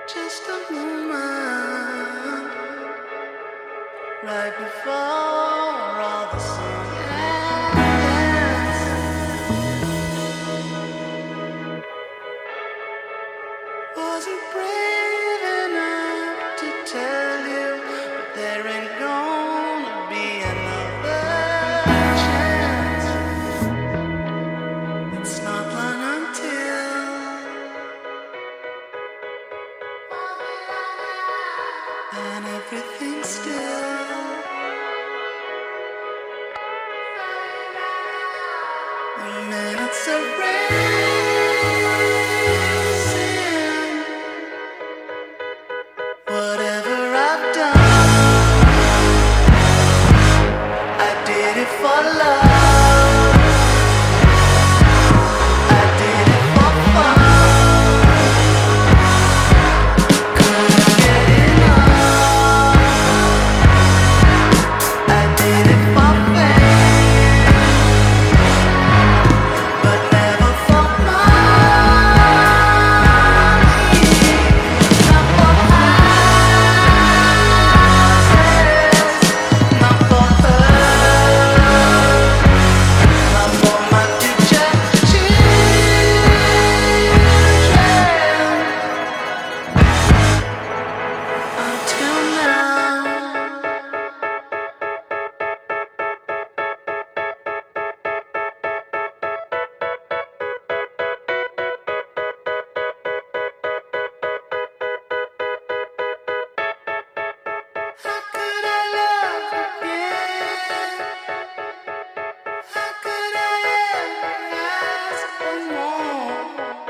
Just a moment right before all the sun ends. Wasn't brave enough to tell you, but there ain't gonna be another chance. It's not long until and everything's still. The minutes are racing. Whatever I've done, I did it for love. I did it for fun. Couldn't get enough. I did it for fame, but never for money. Not for houses, not for her, not for my future children. Until now. How could I love again? How could I ever ask for more?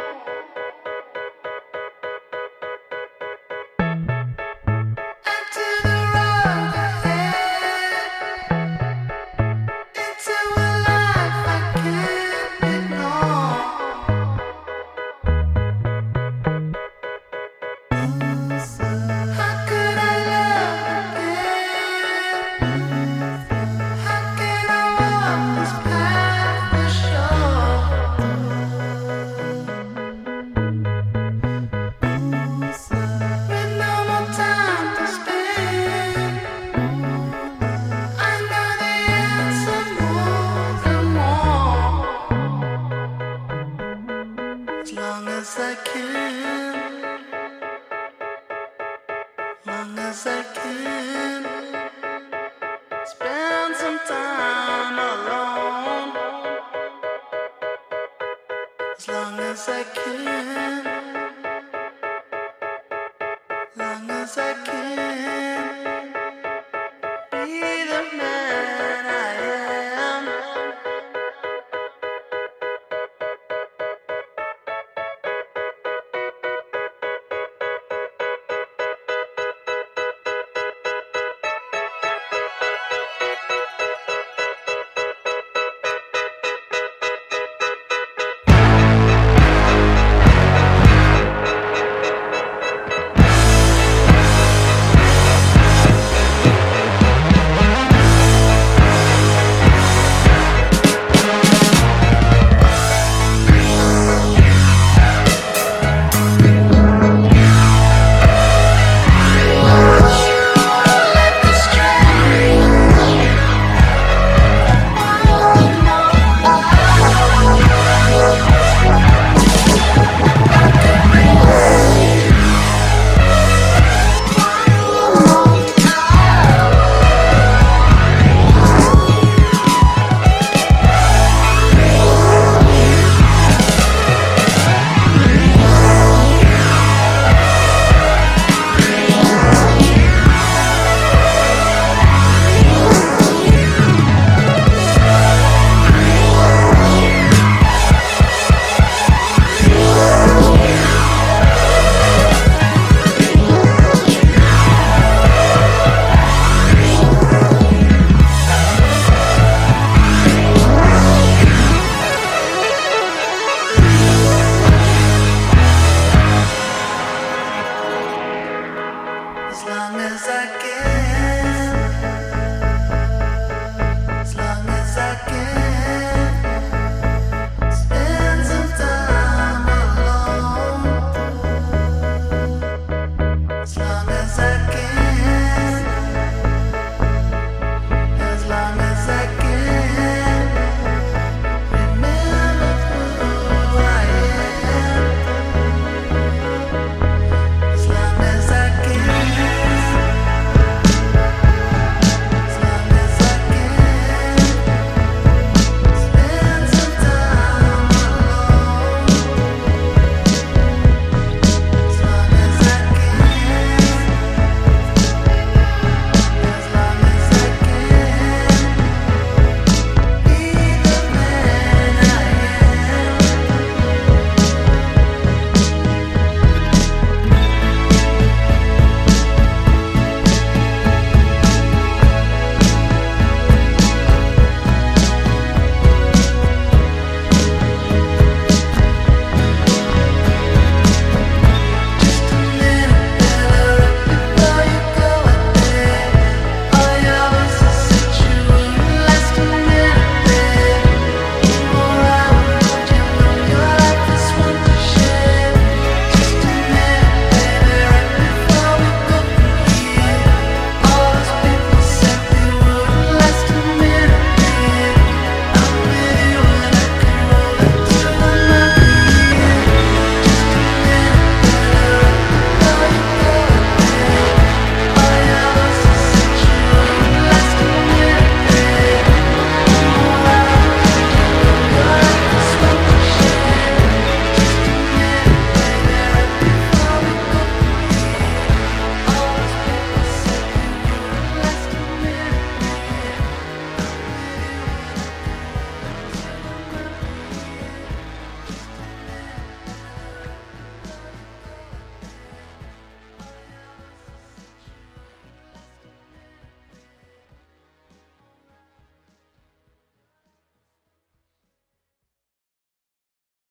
Into the road ahead, into a life I can't ignore. How could I love again? How can I walk this path for sure? With no more time to spend, I know the answer more and more. As long as I can, long as I can, spend some time alone. As long as I can, long as I can.